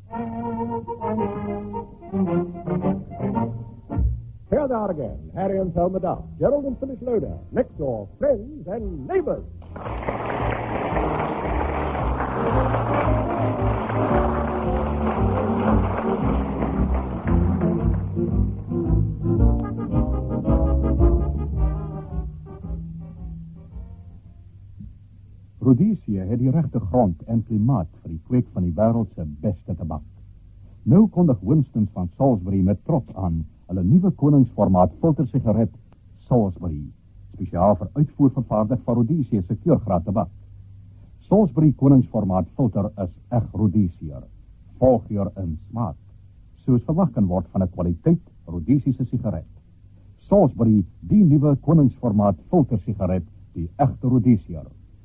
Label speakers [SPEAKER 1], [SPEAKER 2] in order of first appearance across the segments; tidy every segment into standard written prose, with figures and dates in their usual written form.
[SPEAKER 1] Here they are again, Harry and Thelma Duff, Gerald and Phyllis Loader, next door, friends and neighbors.
[SPEAKER 2] Rhodesia het die regte grond en klimaat vir die kweek van die wêreld se beste tabak. Nou kondig Winston van Salisbury met trots aan hulle nuwe koningsformaat filtersigaret Salisbury, spesiaal vir uitvoer vervaardig van Rhodesia se keurgraad tabak. Salisbury koningsformaat filter is eg Rhodesia, volgeur in smaak, soos verwag kan word van 'n kwaliteit Rhodesiese sigaret. Salisbury, die nuwe koningsformaat filtersigaret, die egte Rhodesia.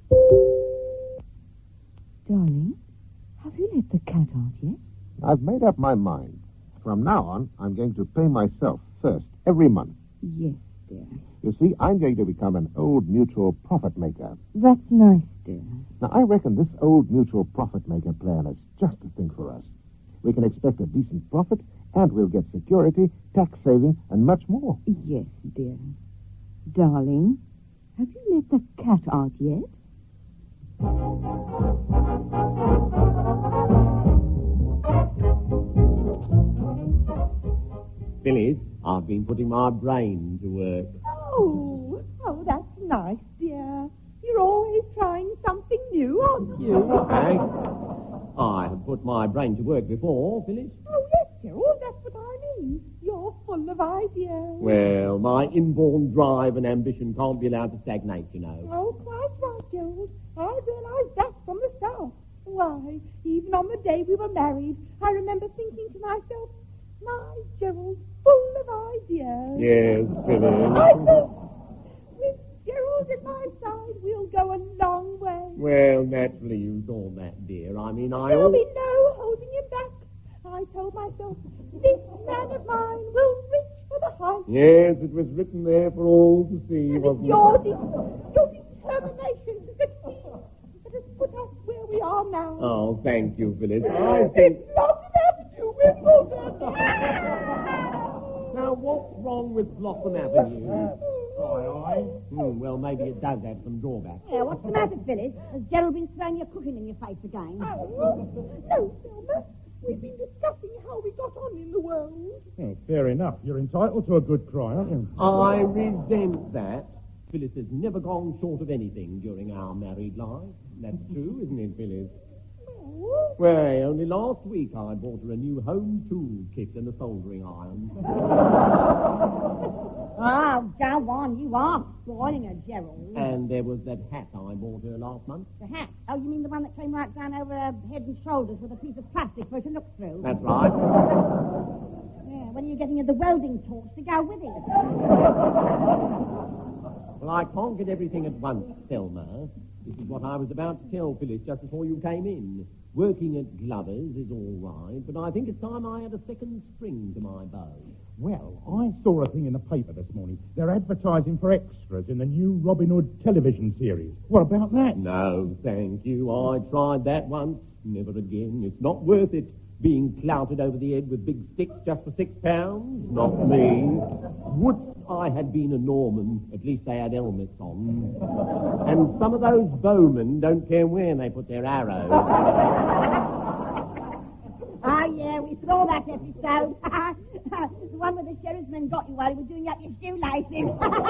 [SPEAKER 3] Darling, have you let the cat out yet?
[SPEAKER 4] I've made up my mind. From now on, I'm going to pay myself first, every month.
[SPEAKER 3] Yes, dear.
[SPEAKER 4] You see, I'm going to become an old mutual profit maker.
[SPEAKER 3] That's nice, dear.
[SPEAKER 4] Now, I reckon this old mutual profit maker plan is just the thing for us. We can expect a decent profit, and we'll get security, tax saving, and much more.
[SPEAKER 3] Yes, dear. Darling, have you let the cat out yet?
[SPEAKER 5] Phyllis, I've been putting my brain to work.
[SPEAKER 6] Oh, that's nice, dear. You're always trying something new, aren't you?
[SPEAKER 5] Thanks. I have put my brain to work before, Phyllis.
[SPEAKER 6] Oh, yes, Gerald, that's what I mean. You're full of ideas.
[SPEAKER 5] Well, my inborn drive and ambition can't be allowed to stagnate, you know.
[SPEAKER 6] Oh, quite right, Gerald. I realized that from the start. Why, even on the day we were married, I remember thinking to myself, my Gerald, full of ideas.
[SPEAKER 5] Yes, Phyllis.
[SPEAKER 6] I think with Gerald at my side, we'll go a long way.
[SPEAKER 5] Well, naturally you thought that, dear. I mean,
[SPEAKER 6] There'll be no holding him back. I told myself, this man of mine will reach for the heights.
[SPEAKER 5] Yes, it was written there for all to see, wasn't
[SPEAKER 6] Your
[SPEAKER 5] it?
[SPEAKER 6] determination to succeed that has put us where we are now.
[SPEAKER 5] Oh, thank you, Phyllis.
[SPEAKER 6] It's not Avenue, Wimbledon.
[SPEAKER 5] Now, what's wrong with Blossom Avenue? Aye. Well, maybe it does have some drawbacks.
[SPEAKER 7] Yeah, what's the matter, Phyllis? Has Gerald been throwing your cooking in your face again?
[SPEAKER 6] Oh, no, Selma. We've been discussing how we got on in the world.
[SPEAKER 1] Oh, fair enough. You're entitled to a good cry, aren't you?
[SPEAKER 5] I resent that. Phyllis has never gone short of anything during our married life. That's true, isn't it, Phyllis? Well, only last week I bought her a new home tool kit and a soldering iron.
[SPEAKER 7] Oh, go on, you are spoiling her, Gerald.
[SPEAKER 5] And there was that hat I bought her last month.
[SPEAKER 7] The hat? Oh, you mean the one that came right down over her head and shoulders with a piece of plastic for her to look through?
[SPEAKER 5] That's right.
[SPEAKER 7] Yeah, when are you getting her the welding torch to go with it?
[SPEAKER 5] Well, I can't get everything at once, Thelma. This is what I was about to tell Phyllis just before you came in. Working at Glover's is all right, but I think it's time I had a second string to my bow.
[SPEAKER 1] Well, I saw a thing in the paper this morning. They're advertising for extras in the new Robin Hood television series. What about that?
[SPEAKER 5] No, thank you. I tried that once. Never again. It's not worth it. Being clouted over the head with big sticks just for £6? Not me. Would I had been a Norman, at least they had helmets on. And some of those bowmen don't care where they put their arrows.
[SPEAKER 7] Oh, yeah, we saw that episode. The one where the sheriff's men got you while you were doing up your shoelaces.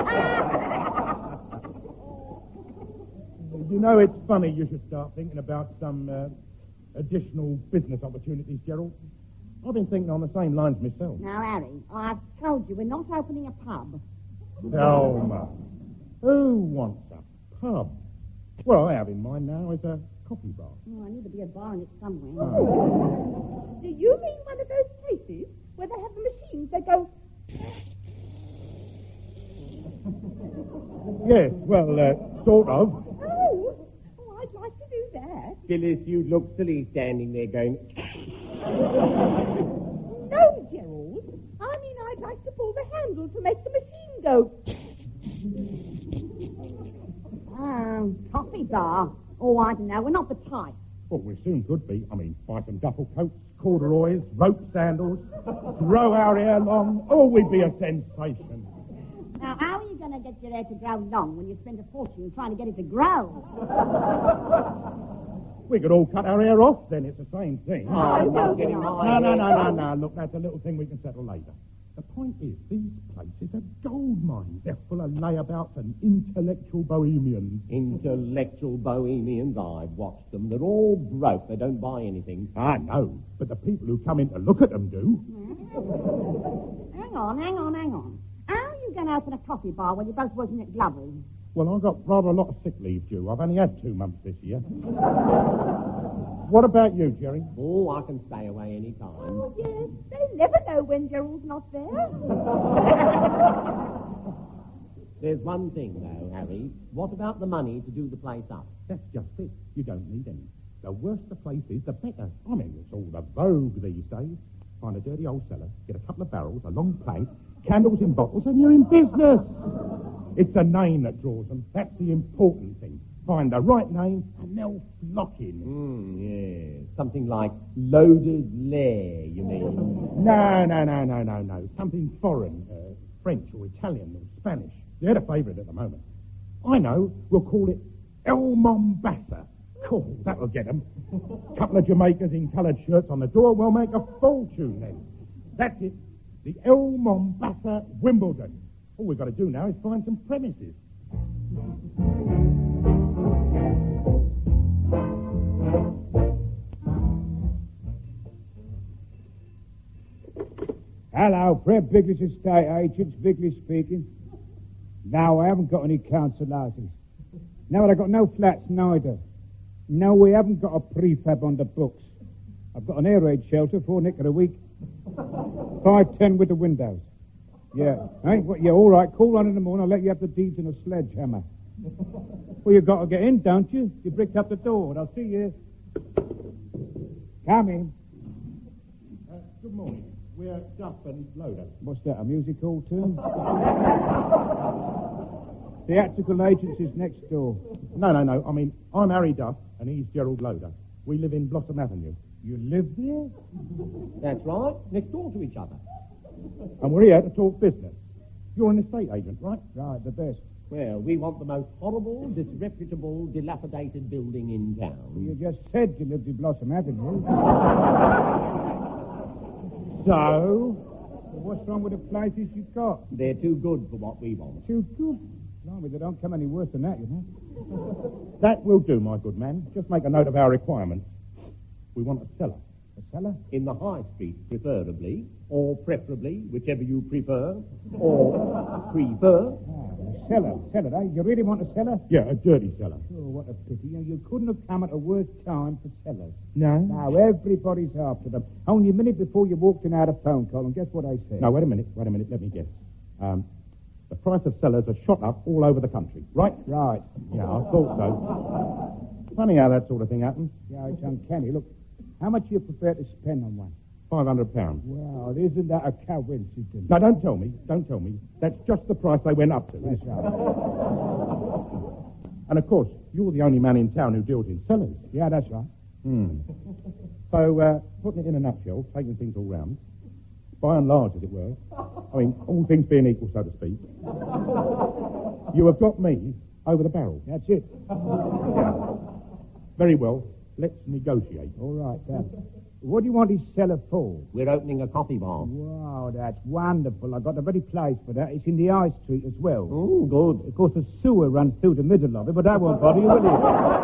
[SPEAKER 1] You know, it's funny you should start thinking about some additional business opportunities, Gerald. I've been thinking on the same lines myself.
[SPEAKER 7] Now, Harry, I've told you we're not opening a pub.
[SPEAKER 1] Thelma, who wants a pub? What I have in mind now is a coffee bar.
[SPEAKER 7] Oh, I need to be a bar in it somewhere.
[SPEAKER 1] Oh.
[SPEAKER 6] Do you mean one of those places where they have the machines that go...
[SPEAKER 1] Yes, well, sort of.
[SPEAKER 6] Oh, I'd like to do that.
[SPEAKER 5] Phyllis, you look silly standing there going...
[SPEAKER 6] No, Gerald. I mean, I'd like to pull the handle to make the machine go...
[SPEAKER 7] Coffee bar. Oh, I don't know. We're not the type.
[SPEAKER 1] Well, we soon could be. I mean, buy some duffel coats, corduroys, rope sandals, grow our hair long. Oh, we'd be a sensation.
[SPEAKER 7] Now, how are you going to get your hair to grow long when you spend a fortune trying to get it to grow?
[SPEAKER 1] We could all cut our hair off, then it's the same thing.
[SPEAKER 5] I'm not getting my
[SPEAKER 1] No. Look, that's a little thing we can settle later. The point is, these places are gold mines. They're full of layabouts and intellectual bohemians.
[SPEAKER 5] Intellectual bohemians, I've watched them. They're all broke. They don't buy anything.
[SPEAKER 1] I know, but the people who come in to look at them do.
[SPEAKER 7] Hang on. How are you going to open a coffee bar when you're both working at Glover's?
[SPEAKER 1] Well, I've got rather a lot of sick leave due. I've only had 2 months this year. What about you, Jerry?
[SPEAKER 5] Oh, I can stay away any time.
[SPEAKER 6] Oh, yes. They never know when Gerald's not there.
[SPEAKER 5] There's one thing, though, Harry. What about the money to do the place up?
[SPEAKER 1] That's just it. You don't need any. The worse the place is, the better. I mean, it's all the vogue these days. Find a dirty old cellar, get a couple of barrels, a long plank, candles in bottles, and you're in business. It's the name that draws them. That's the important thing. Find the right name, and they'll flock in.
[SPEAKER 5] Yeah. Something like Loder's Lair, you mean?
[SPEAKER 1] No. Something foreign. French or Italian or Spanish. They're the favourite at the moment. I know. We'll call it El Mombasa. Cool, that'll get them. Couple of Jamaicans in coloured shirts on the door. We'll make a fortune then. That's it. The El Mombasa Wimbledon. All we've got to do now is find some premises.
[SPEAKER 8] Hello, Fred Bigley's estate agents, Bigley speaking. No, I haven't got any council houses. No, I've got no flats neither. No, we haven't got a prefab on the books. I've got an air raid shelter, £4 a week. 510 with the windows. Yeah. Hey, well, yeah, all right, call on in the morning. I'll let you have the deeds in a sledgehammer. Well, you've got to get in, don't you? You bricked up the door, and I'll see you. Come in.
[SPEAKER 1] Good morning. We're Duff and Loder.
[SPEAKER 8] What's that, a music hall too? Theatrical agency's next door.
[SPEAKER 1] No. I mean, I'm Harry Duff, and he's Gerald Loder. We live in Blossom Avenue.
[SPEAKER 8] You live there?
[SPEAKER 5] That's right. Next door to each other.
[SPEAKER 1] And we're here to talk business. You're an estate agent, right?
[SPEAKER 8] Right, the best.
[SPEAKER 5] Well, we want the most horrible, disreputable, dilapidated building in town.
[SPEAKER 8] You just said you lived in Blossom Avenue.
[SPEAKER 1] So?
[SPEAKER 8] What's wrong with the places you've got?
[SPEAKER 5] They're too good for what we want.
[SPEAKER 8] Too good. Blimey, they don't come any worse than that, you know.
[SPEAKER 1] That will do, my good man. Just make a note of our requirements. We want a cellar.
[SPEAKER 8] A cellar?
[SPEAKER 5] In the High Street, preferably, or preferably, whichever you prefer, or prefer.
[SPEAKER 8] A cellar, eh? You really want a cellar?
[SPEAKER 1] Yeah, a dirty cellar.
[SPEAKER 8] Oh, what a pity. You couldn't have come at a worse time for cellars.
[SPEAKER 1] No?
[SPEAKER 8] Now, everybody's after them. Only a minute before you walked in, I had a phone call, and guess what I said?
[SPEAKER 1] No, wait a minute, let me guess. The price of cellars has shot up all over the country, right?
[SPEAKER 8] Right.
[SPEAKER 1] Yeah, I thought so. Funny how that sort of thing happens.
[SPEAKER 8] Yeah, it's uncanny. Look, how much are you prepared to spend on one?
[SPEAKER 1] £500.
[SPEAKER 8] Well, isn't that a coincidence?
[SPEAKER 1] No, don't tell me. That's just the price they went up to.
[SPEAKER 8] That's right.
[SPEAKER 1] And, of course, you're the only man in town who deals in cellars.
[SPEAKER 8] Yeah, that's right.
[SPEAKER 1] So, putting it in a nutshell, taking things all round, by and large, as it were, I mean, all things being equal, so to speak, you have got me over the barrel.
[SPEAKER 8] That's it.
[SPEAKER 1] Yeah. Very well. Let's negotiate.
[SPEAKER 8] All right, what do you want his cellar for?
[SPEAKER 5] We're opening a coffee bar.
[SPEAKER 8] Wow, that's wonderful. I've got the very place for that. It's in the High Street as well.
[SPEAKER 5] Oh, good.
[SPEAKER 8] Of course, the sewer runs through the middle of it, but that won't bother you, will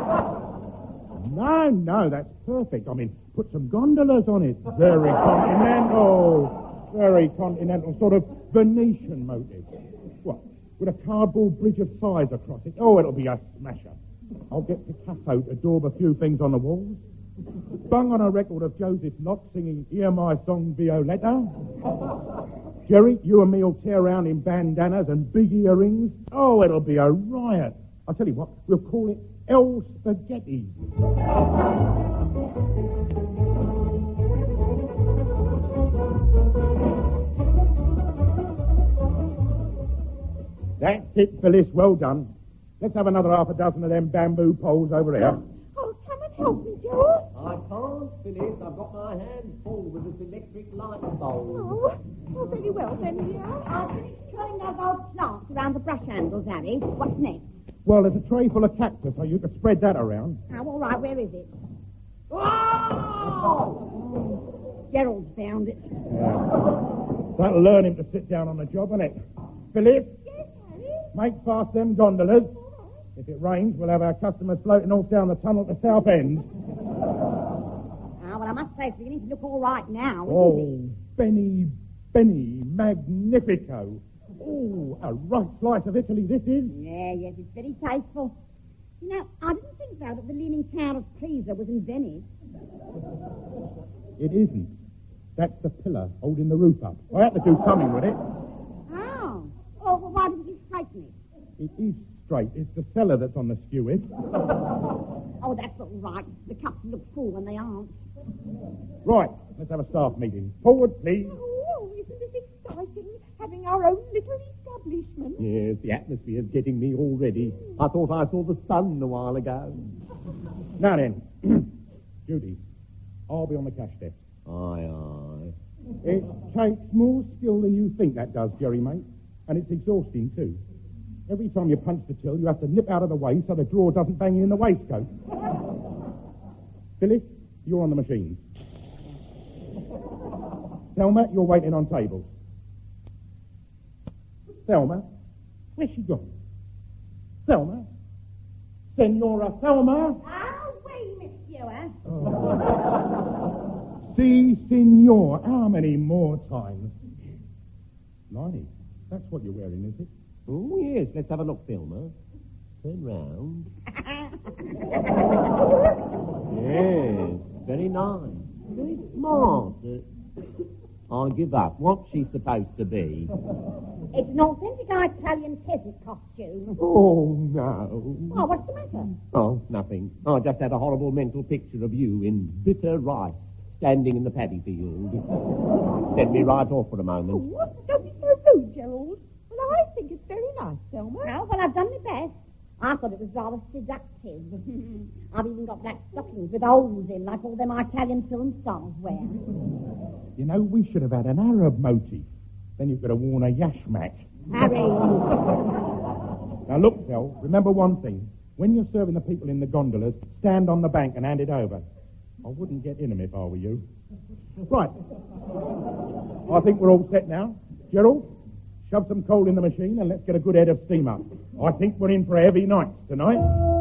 [SPEAKER 8] it?
[SPEAKER 1] No, that's perfect. I mean, put some gondolas on it. Very continental. Very continental. Sort of Venetian motive. What? With a cardboard bridge of sighs across it. Oh, it'll be a smasher. I'll get Picasso to daub a few things on the walls. Bung on a record of Joseph Lott singing Hear My Song Violetta. Jerry, you and me will tear around in bandanas and big earrings. Oh, it'll be a riot. I'll tell you what, we'll call it El Spaghetti. That's it, Phyllis. Well done. Let's have another half a dozen of them bamboo poles over here.
[SPEAKER 6] Oh, come and help me, Gerald.
[SPEAKER 5] I can't, Phyllis. I've got my hands full with this electric light bulb.
[SPEAKER 6] Oh, very well then, dear.
[SPEAKER 7] I've finished throwing those old plants around the brush handles, Harry. What's next?
[SPEAKER 1] Well, there's a tray full of cactus, so you could spread that around.
[SPEAKER 7] Oh, all right, where is it? Oh! Gerald's found it.
[SPEAKER 1] Yeah. That'll learn him to sit down on the job, won't it? Phyllis?
[SPEAKER 6] Yes, Harry?
[SPEAKER 1] Make fast them gondolas. If it rains, we'll have our customers floating off down the tunnel to Southend.
[SPEAKER 7] Well, I must say, it's beginning to look all right now, isn't
[SPEAKER 1] Oh, Benny, Magnifico. Oh, a right slice of Italy this is.
[SPEAKER 7] it? Yes, it's very tasteful. You know, I didn't think, though, that the Leaning Tower of Pisa was in Venice.
[SPEAKER 1] It isn't. That's the pillar holding the roof up. I had to do something with it.
[SPEAKER 7] Oh, well, why didn't you straighten it?
[SPEAKER 1] It is straight. It's the cellar that's on the skewers.
[SPEAKER 7] Oh, that's all right. The cups look full when they aren't.
[SPEAKER 1] Right, let's have a staff meeting. Forward, please.
[SPEAKER 6] Oh, isn't it exciting, having our own little establishment?
[SPEAKER 5] Yes, the atmosphere's getting me already. I thought I saw the sun a while ago.
[SPEAKER 1] Now then, Judy, I'll be on the cash desk.
[SPEAKER 5] Aye.
[SPEAKER 1] It takes more skill than you think that does, Jerry, mate. And it's exhausting, too. Every time you punch the till, you have to nip out of the way so the drawer doesn't bang you in the waistcoat. Phyllis, you're on the machine. Thelma, you're waiting on tables. Thelma? Where's she gone? Thelma? Senora Thelma?
[SPEAKER 7] Oh, wait, monsieur.
[SPEAKER 1] Si, signor. How many more times? Blimey, that's what you're wearing, is it?
[SPEAKER 5] Oh, yes, let's have a look, Thelma. Turn round. Yes, very nice. Very smart. I give up. What's she supposed to be?
[SPEAKER 7] It's an authentic Italian peasant costume.
[SPEAKER 5] Oh, no.
[SPEAKER 7] Oh, what's the matter?
[SPEAKER 5] Oh, nothing. I just had a horrible mental picture of you in bitter rice, standing in the paddy field. Send me right off for a moment.
[SPEAKER 6] Oh, don't be so rude, Gerald. Well, I think it's very nice, Thelma.
[SPEAKER 7] Oh, well, I've done my best. I thought it was rather seductive. I've even got black stockings with holes in, like all them Italian film stars wear.
[SPEAKER 1] You know, we should have had an Arab motif. Then you could have worn a yashmak.
[SPEAKER 7] Harry.
[SPEAKER 1] Now, look, Phil, remember one thing. When you're serving the people in the gondolas, stand on the bank and hand it over. I wouldn't get in them if I were you. Right. I think we're all set now. Gerald, shove some coal in the machine and let's get a good head of steam up. I think we're in for a heavy night tonight.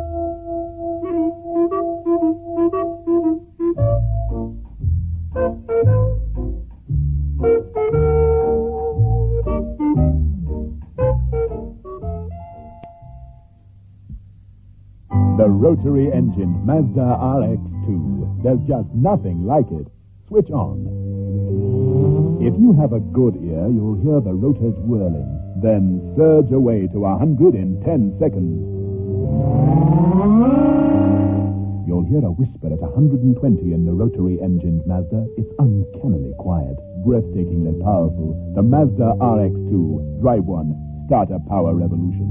[SPEAKER 9] The rotary-engined Mazda RX-2. There's just nothing like it. Switch on. If you have a good ear, you'll hear the rotors whirling. Then surge away to 100 in 10 seconds. You'll hear a whisper at 120 in the rotary-engined Mazda. It's uncannily quiet, breathtakingly powerful. The Mazda RX-2. Drive one. Start a power revolution.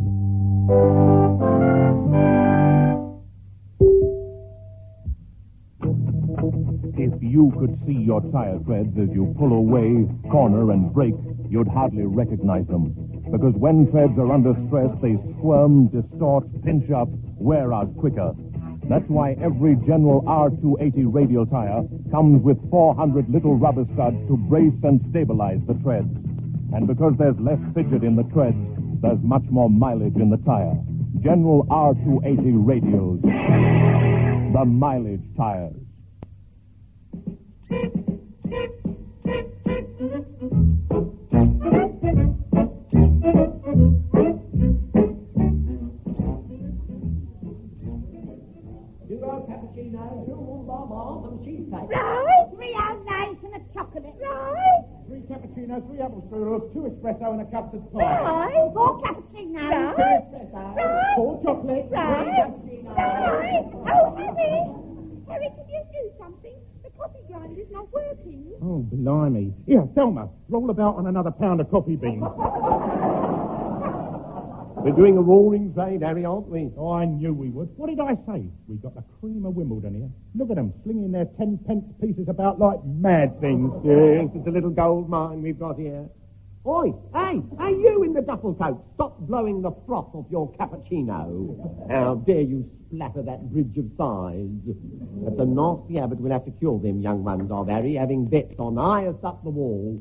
[SPEAKER 2] If you could see your tire treads as you pull away, corner, and brake, you'd hardly recognize them. Because when treads are under stress, they squirm, distort, pinch up, wear out quicker. That's why every General R280 radial tire comes with 400 little rubber studs to brace and stabilize the treads. And because there's less fidget in the treads, there's much more mileage in the tire. General R280 radials. The mileage tires.
[SPEAKER 5] Cappuccino, 2 bonbons and cheesecake.
[SPEAKER 7] Right, 3 ounce ice and a chocolate.
[SPEAKER 6] Right.
[SPEAKER 1] 3 cappuccinos, 3 apple strudels, 2 espresso and a custard pie.
[SPEAKER 6] Right.
[SPEAKER 7] 4 cappuccinos.
[SPEAKER 6] Right.
[SPEAKER 5] Espresso, 4 chocolate, 3
[SPEAKER 6] Right.
[SPEAKER 5] cappuccinos.
[SPEAKER 6] Right. Oh, Harry. Harry, can you do something? The coffee grinder is not working.
[SPEAKER 1] Oh, blimey. Here, Thelma, roll about on another pound of coffee beans.
[SPEAKER 5] We're doing a roaring trade, Harry, aren't we?
[SPEAKER 1] Oh, I knew we would. What did I say? We've got the cream of Wimbledon here. Look at them, slinging their 10-pence pieces about like mad things.
[SPEAKER 5] Yes, it's a little gold mine we've got here. Oi, hey, you in the duffel coat, stop blowing the froth off your cappuccino. How dare you splatter that bridge of sighs. That's a nasty habit we'll have to cure them young ones of, Harry, having bets on highest up the wall.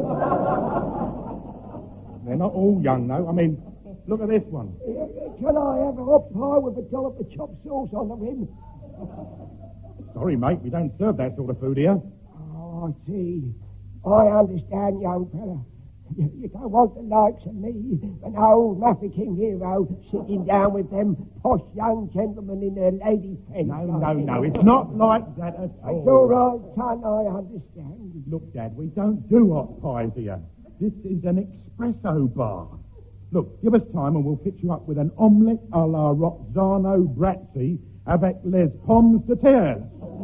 [SPEAKER 1] They're not all young, though. I mean, look at this one.
[SPEAKER 10] Can I have a hot pie with a dollop of chopped sauce on the rim?
[SPEAKER 1] Sorry, mate, we don't serve that sort of food here.
[SPEAKER 10] Oh, I see. I understand, young fella. You don't want the likes of me, an old Mafeking hero, sitting down with them posh young gentlemen in their lady friends.
[SPEAKER 1] No, it's not like that at all.
[SPEAKER 10] It's all right, son, I understand.
[SPEAKER 1] Look, Dad, we don't do hot pies here. This is an espresso bar. Look, give us time and we'll fix you up with an omelette a la Roxano Brazzi avec les pommes de terre.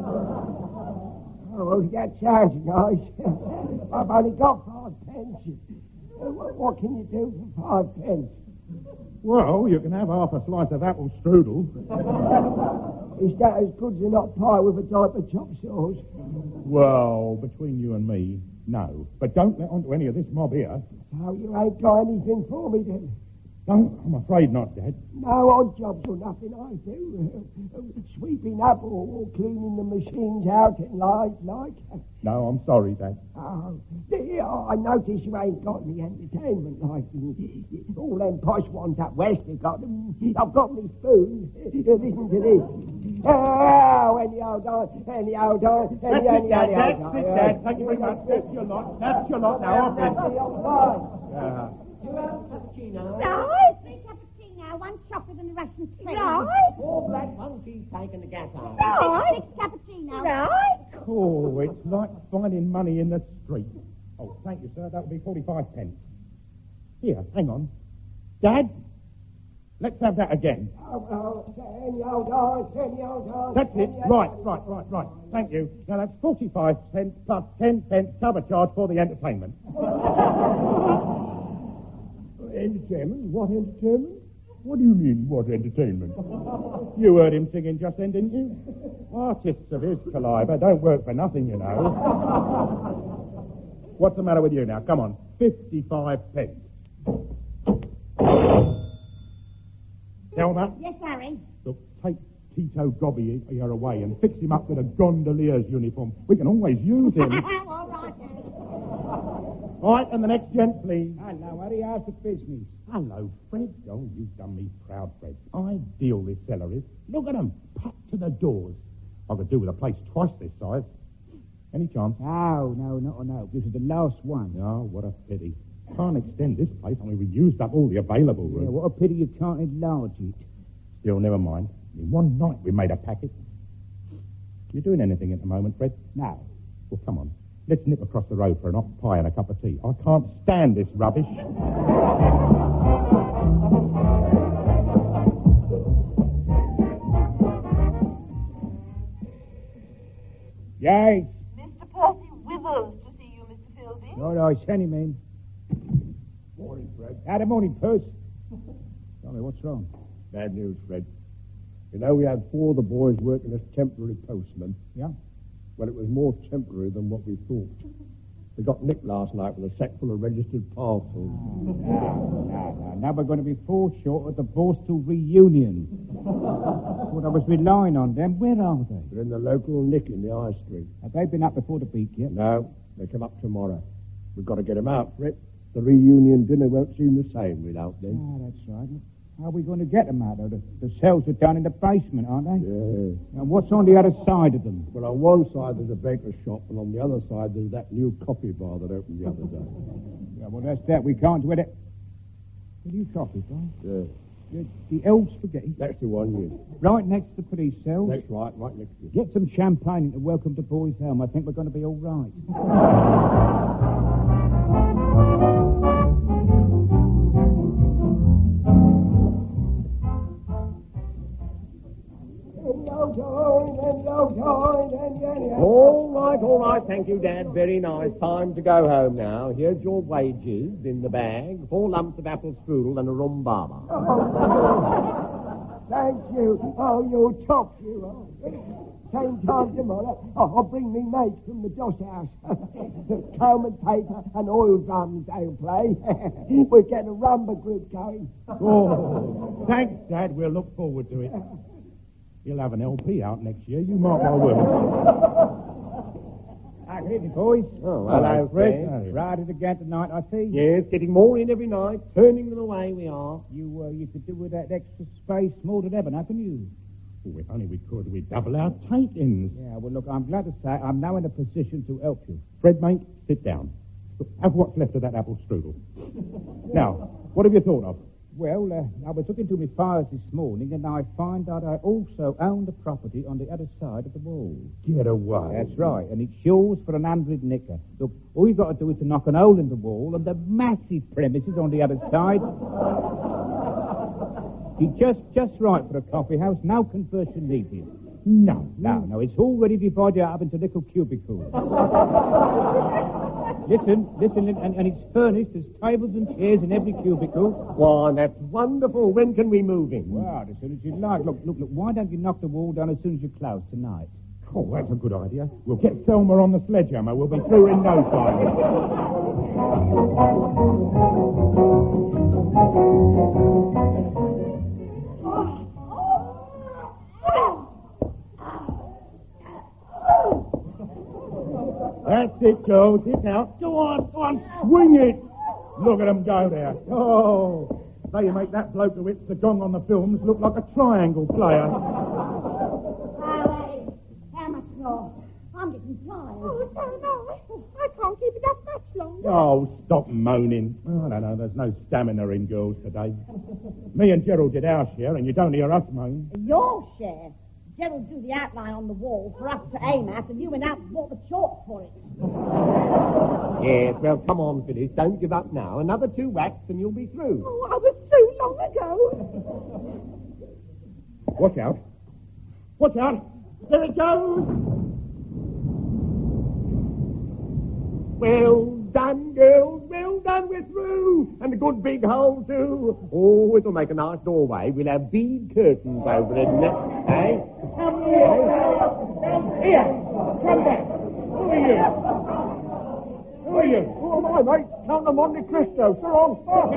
[SPEAKER 10] Oh, that sounds nice. I've only got 5 pence. What can you do for 5 pence?
[SPEAKER 1] Well, you can have half a slice of apple strudel.
[SPEAKER 10] Is that as good as a hot pie with a dollop of chopped sauce?
[SPEAKER 1] Well, between you and me, no. But don't let on to any of this mob here.
[SPEAKER 10] So you ain't got anything for me then?
[SPEAKER 1] Don't, I'm afraid not, Dad.
[SPEAKER 10] No odd jobs or nothing I do. Sweeping up or cleaning the machines out and like.
[SPEAKER 1] No, I'm sorry, Dad.
[SPEAKER 10] Oh, dear, I notice you ain't got any entertainment like all them posh ones up west have got them. I've got me spoon. Listen to this. Oh, any old time.
[SPEAKER 1] That's it, Dad. Thank you very much. That's your lot now.
[SPEAKER 5] Two cappuccino.
[SPEAKER 7] Right. 3 cappuccino, 1 chocolate and a Russian cream.
[SPEAKER 6] Right.
[SPEAKER 5] 4 black, 1 cheesecake and a gas iron.
[SPEAKER 7] Right. 6 cappuccino.
[SPEAKER 6] Right.
[SPEAKER 1] Oh, it's like finding money in the street. Oh, thank you, sir. That would be 45 pence. Here, hang on. Dad, let's have that again.
[SPEAKER 10] Any old time.
[SPEAKER 1] That's it. Right. Thank you. Now, that's 45 cents plus 10 pence cover charge for the entertainment. Entertainment? What entertainment? What do you mean, what entertainment? You heard him singing just then, didn't you? Artists of his caliber don't work for nothing, you know. What's the matter with you now? Come on. 55 pence. Thelma?
[SPEAKER 7] Yes, Harry.
[SPEAKER 1] Look, take Tito Gobby here away and fix him up with a gondolier's uniform. We can always use him.
[SPEAKER 7] All right, Harry.
[SPEAKER 1] Right, and the next gent, please.
[SPEAKER 8] Hello, Harry, how's the business?
[SPEAKER 1] Hello, Fred. Oh, you've done me proud, Fred. Ideal, this cellar is. Look at them, packed to the doors. I could do with a place twice this size. Any chance?
[SPEAKER 8] Oh, no. This is the last one.
[SPEAKER 1] Oh, what a pity. Can't extend this place, only we used up all the available room.
[SPEAKER 8] Yeah, what a pity you can't enlarge it.
[SPEAKER 1] Still, never mind. In one night we made a packet. You doing anything at the moment, Fred?
[SPEAKER 8] No.
[SPEAKER 1] Well, come on. Let's nip across the road for an hot pie and a cup of tea. I can't stand this rubbish.
[SPEAKER 8] Yes.
[SPEAKER 6] Mr. Percy Withers to see you, Mr. Fielding.
[SPEAKER 8] All right, send him in.
[SPEAKER 1] Morning, Fred.
[SPEAKER 8] Good morning, Percy. Tell me, what's wrong?
[SPEAKER 11] Bad news, Fred. You know, we had 4 of the boys working as temporary postmen.
[SPEAKER 8] Yeah?
[SPEAKER 11] Well, it was more temporary than what we thought. They got nicked last night with a sack full of registered parcels.
[SPEAKER 8] No. Now we're going to be 4 short at the Borstal reunion. That's what I was relying on them. Where are they?
[SPEAKER 11] They're in the local nick in the High Street.
[SPEAKER 8] Have they been up before the beak yet?
[SPEAKER 11] No, they come up tomorrow. We've got to get them out, Fred. The reunion dinner won't seem the same without them.
[SPEAKER 8] Ah, that's right. How are we going to get them out, though? The cells are down in the basement, aren't they?
[SPEAKER 11] Yeah.
[SPEAKER 8] And what's on the other side of them?
[SPEAKER 11] Well, on one side there's a baker's shop, and on the other side there's that new coffee bar that opened the other day.
[SPEAKER 8] Yeah, well, that's that. We can't do it. The new coffee bar?
[SPEAKER 11] Yeah.
[SPEAKER 8] The Elm Spaghetti?
[SPEAKER 11] That's the one, yes.
[SPEAKER 8] Right next to the police cells?
[SPEAKER 11] That's right next to it.
[SPEAKER 8] Get some champagne to welcome to Boys Helm. I think we're going to be all right.
[SPEAKER 10] All
[SPEAKER 5] all right, thank you, Dad. Very nice. Time to go home now. Here's your wages in the bag. 4 lumps of apple strudel and a rum barber.
[SPEAKER 10] Thank you. Oh, you top, you are. Same time tomorrow, I'll bring me mates from the Doss house. Comb and paper and oil drums they'll play. We'll get a rumba group going.
[SPEAKER 1] Oh, thanks, Dad. We'll look forward to it. He'll have an LP out next year. You mark my words.
[SPEAKER 8] Good evening, boys.
[SPEAKER 5] Oh, hello, Fred.
[SPEAKER 8] Riders again tonight, I see.
[SPEAKER 5] Yes, getting more in every night. Turning them away we are.
[SPEAKER 8] You could do with that extra space more than ever, now, can you?
[SPEAKER 1] Oh, if only we could, we'd double our takings.
[SPEAKER 8] Yeah, well, look, I'm glad to say I'm now in a position to help you.
[SPEAKER 1] Fred, mate, sit down. Look, have what's left of that apple strudel. Now, what have you thought of?
[SPEAKER 8] Well, I was looking to my files this morning, and I find that I also own the property on the other side of the wall.
[SPEAKER 1] Get away.
[SPEAKER 8] That's right, and it's yours for 100 nicker. Look, all you've got to do is to knock an hole in the wall, and the massive premises on the other side. It's just right for a coffee house. No conversion needed. No, it's already divided up into little cubicles. Listen, and it's furnished. There's tables and chairs in every cubicle.
[SPEAKER 5] Why, that's wonderful. When can we move in?
[SPEAKER 8] Well, as soon as you like. Look, why don't you knock the wall down as soon as you close tonight?
[SPEAKER 1] Oh, that's a good idea. We'll get Selma on the sledgehammer. We'll be through in no time. That's it, Joe. Sit out. Go on, swing it. Look at them go there. Oh, they make that bloke who hits the gong on the films look like a triangle player.
[SPEAKER 7] How much more? I'm getting tired.
[SPEAKER 6] Oh, so no. I can't keep it up much longer.
[SPEAKER 1] Oh, stop moaning. Oh, no, there's no stamina in girls today. Me and Gerald did our share, and you don't hear us moan.
[SPEAKER 7] Your share? Gerald drew the outline on the wall for us to aim at, and you went out and bought the chalk for it.
[SPEAKER 5] Yes, well, come on, Phyllis. Don't give up now. Another 2 whacks and you'll be through.
[SPEAKER 6] Oh, I was so long ago.
[SPEAKER 1] Watch out. Watch out. There it goes.
[SPEAKER 5] Well done, girls. Well done. We're through. And a good big hole, too. Oh, it'll make a nice doorway. We'll have bead curtains over it, eh?
[SPEAKER 1] Come here. Come back. Who are you? Who are you?
[SPEAKER 11] Who am I, mate? Count of Monte Cristo. Sir, I'm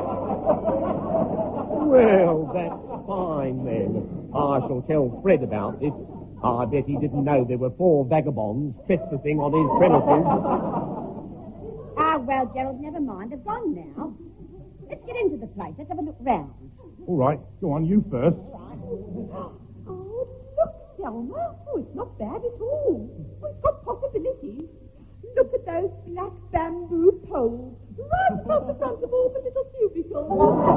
[SPEAKER 5] Well, that's fine, then. I shall tell Fred about this. I bet he didn't know there were 4 vagabonds trespassing on his premises.
[SPEAKER 7] Ah, well, Gerald, never mind. They've gone now. Let's get into the place. Let's have a look round.
[SPEAKER 1] All right. Go on, you first.
[SPEAKER 6] Oh, look, Selma. Oh, it's not bad at all. Oh, it's got possibilities. Look at those black bamboo poles right above the front of all the little cubicles.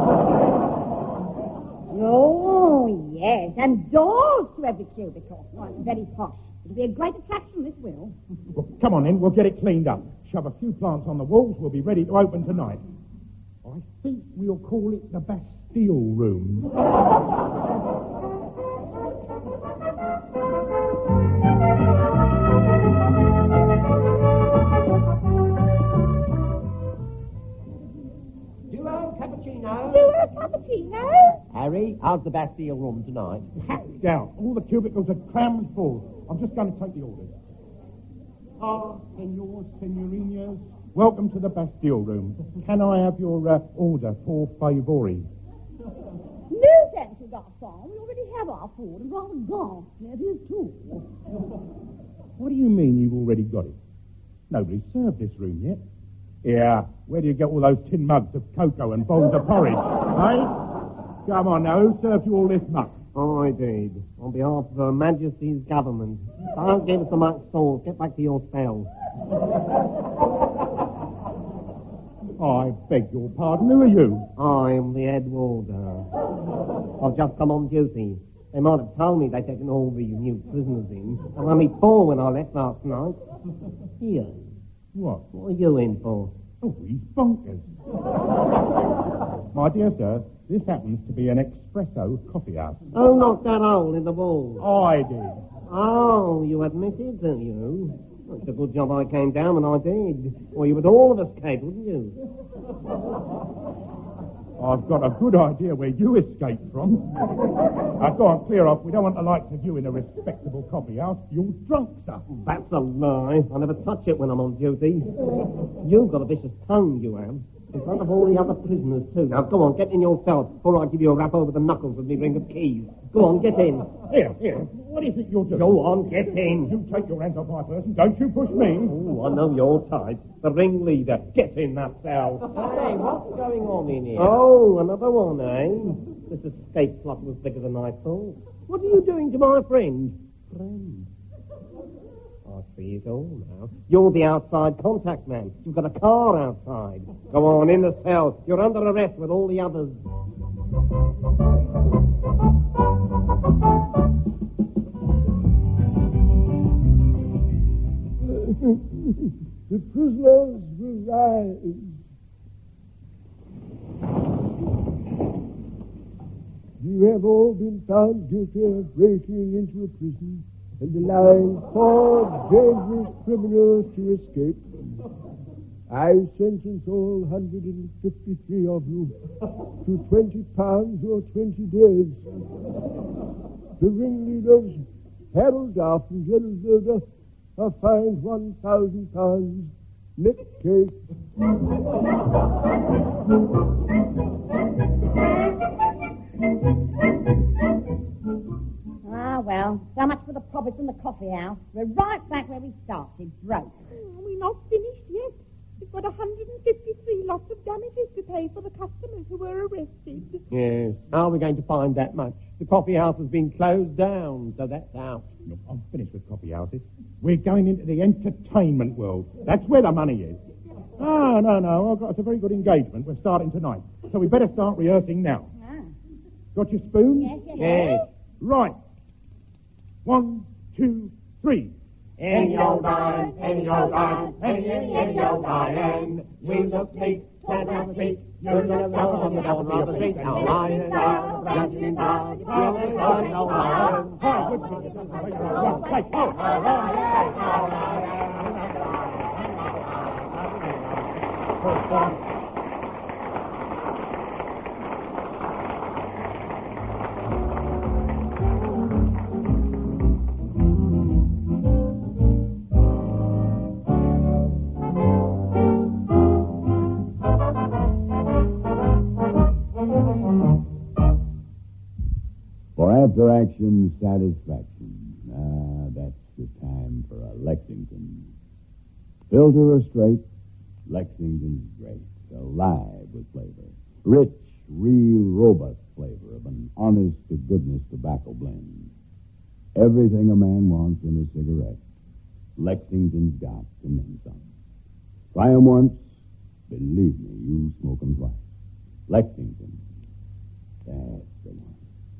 [SPEAKER 7] Oh, yes, and doors to every cubicle. Oh, it's very posh. It'll be a great attraction, this will.
[SPEAKER 1] Well, come on in. We'll get it cleaned up. Shove a few plants on the walls. We'll be ready to open tonight. I think we'll call it the Bastille Room.
[SPEAKER 6] Duo cappuccino?
[SPEAKER 5] Harry, how's the Bastille Room tonight?
[SPEAKER 1] Packed out. All the cubicles are crammed full. I'm just going to take the orders. Senors, senorinas, welcome to the Bastille Room. Can I have your order for favori?
[SPEAKER 7] No, thank you, garçon. We already have our food and rather gone. There it is, too.
[SPEAKER 1] What do you mean you've already got it? Nobody's served this room yet. Yeah, where do you get all those tin mugs of cocoa and bowls of porridge? Eh? Come on now, who served you all this muck?
[SPEAKER 5] I did, on behalf of Her Majesty's government. Don't give us so much sauce. Get back to your spell.
[SPEAKER 1] I beg your pardon. Who are you?
[SPEAKER 5] I am the head warder. I've just come on duty. They might have told me they'd taken all the new prisoners in. There were only 4 when I left last night. Here.
[SPEAKER 1] What?
[SPEAKER 5] What are you in for?
[SPEAKER 1] Oh, he's bonkers. My dear sir, this happens to be an espresso coffee house.
[SPEAKER 5] Oh, knocked that hole in the wall.
[SPEAKER 1] I did.
[SPEAKER 5] Oh, you admit it, don't you? Well, it's a good job I came down when I did. Or you would all have escaped, wouldn't you?
[SPEAKER 1] I've got a good idea where you escaped from. Go on, clear off. We don't want the likes of you in a respectable coffee house. You're drunk, sir.
[SPEAKER 5] That's a lie. I never touch it when I'm on duty. You've got a vicious tongue, you have. In front of all the other prisoners, too. Now, go on, get in yourself before I give you a rap over the knuckles with me ring of keys. Go on, get in.
[SPEAKER 1] Here. What is it you're doing?
[SPEAKER 5] Go on, get in.
[SPEAKER 1] You take your hands off my person. Don't you push me.
[SPEAKER 5] Oh, I know your type. The ringleader. Get in that cell. Hey, what's going on in here? Oh, another one, eh? This escape plot was bigger than I thought. What are you doing to my friend? Friend? I see it all now. You're the outside contact man. You've got a car outside. Go on, in the cell. You're under arrest with all the others.
[SPEAKER 10] The prisoners will rise. You have all been found guilty of breaking into a prison and allowing 4 dangerous criminals to escape. I sentence all 153 of you to 20 pounds or 20 days. The ringleaders, Harold Duff and Gerald Wilder, are fined £1,000. Next case.
[SPEAKER 7] Ah, well, so much for the profits in the coffee house. We're right back where we started, broke.
[SPEAKER 6] We're not finished yet. We've got 153 lots of damages to pay for the customers who were arrested.
[SPEAKER 5] Yes. How are we going to find that much? The coffee house has been closed down, so that's out.
[SPEAKER 1] Look, I'm finished with coffee houses. We're going into the entertainment world. That's where the money is. No. I've got us a very good engagement. We're starting tonight. So we better start rehearsing now.
[SPEAKER 7] Ah.
[SPEAKER 1] Got your spoons?
[SPEAKER 5] Yes.
[SPEAKER 1] Right. 1, 2, 3.
[SPEAKER 5] In your line, in your line, in your line, we look neat, stand on the street, you look down on the bottom of the street, now lying down, dancing down, you're going no line.
[SPEAKER 2] After action, satisfaction. That's the time for a Lexington. Filter or straight, Lexington's great. Alive with flavor. Rich, real, robust flavor of an honest-to-goodness tobacco blend. Everything a man wants in a cigarette, Lexington's got, and then some. Try 'em once, believe me, you'll smoke 'em twice. Lexington. That's the one.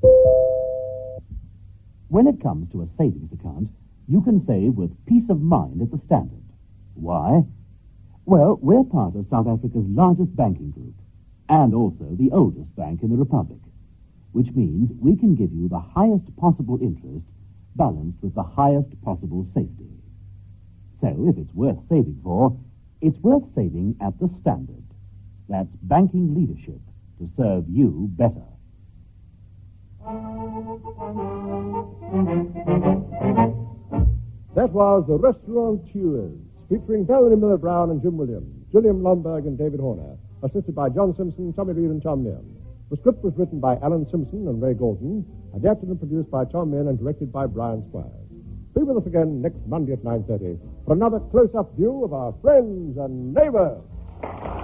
[SPEAKER 12] When it comes to a savings account, you can save with peace of mind at the Standard. Why? Well, we're part of South Africa's largest banking group, and also the oldest bank in the Republic, which means we can give you the highest possible interest balanced with the highest possible safety. So if it's worth saving for, it's worth saving at the Standard. That's banking leadership to serve you better.
[SPEAKER 11] That was The Restaurateurs, featuring Valerie Miller Brown and Jim Williams, Gilliam Lomberg and David Horner, assisted by John Simpson, Tommy Reed and Tom Meehan. The script was written by Alan Simpson and Ray Golden, adapted and produced by Tom Meehan and directed by Brian Squires. Be with us again next Monday at 9:30 for another close-up view of our friends and neighbors.